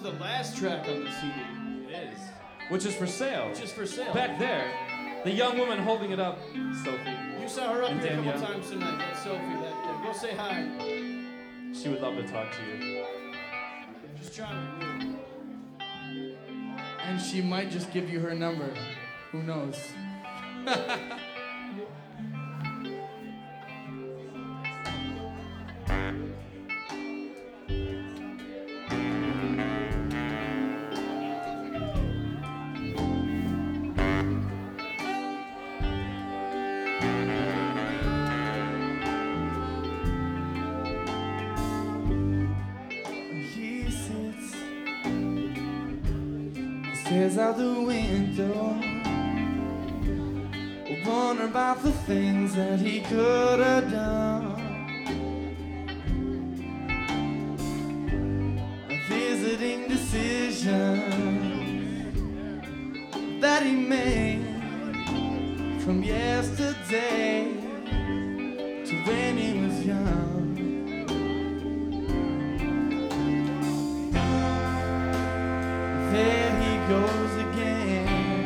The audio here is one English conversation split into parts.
is the last track on the CD. It is. Which is for sale. Which is for sale. Back there, the young woman holding it up, Sophie. You saw her up And here a Danielle. couple times tonight. That's Sophie back there. Go say hi. She would love to talk to you. Just trying to move. And she might just give you her number. Who knows? He sits, stares out the window, wonder about the things that he could have done. Visiting decisions that he made from yesterday to when he was young. There he goes again.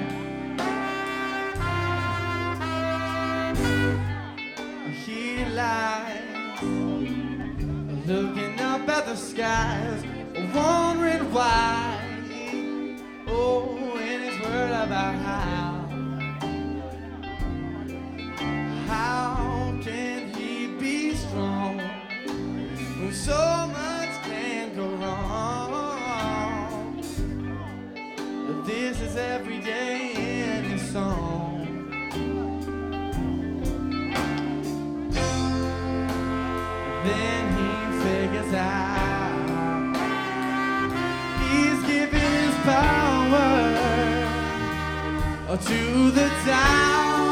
He lies, looking up at the skies, wondering why. Oh, in his word about how can he be strong when so much can go wrong? But this is every day in his song. Then he figures out he's giving his power to the town.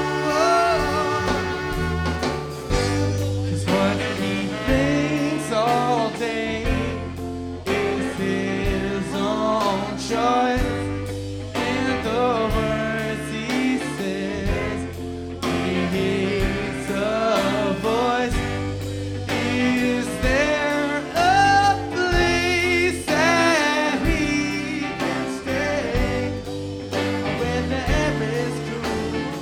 'Cause what he thinks all day is his own choice, and the words he says, he hears a voice. Is there a place that he can stay where the air is cool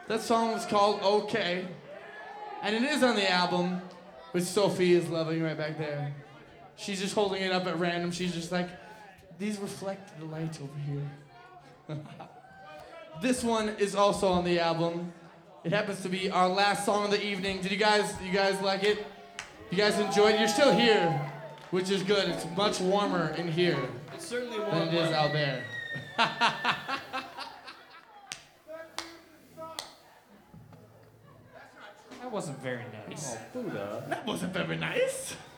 That song was called Okay. And it is on the album, which Sophie is loving right back there. She's just holding it up at random. She's just like, these reflect the light over here. This one is also on the album. It happens to be our last song of the evening. Did you guys like it? You guys enjoyed it? You're still here, which is good. It's much warmer in here It's certainly than warm. it is out there. That wasn't very nice. That wasn't very nice.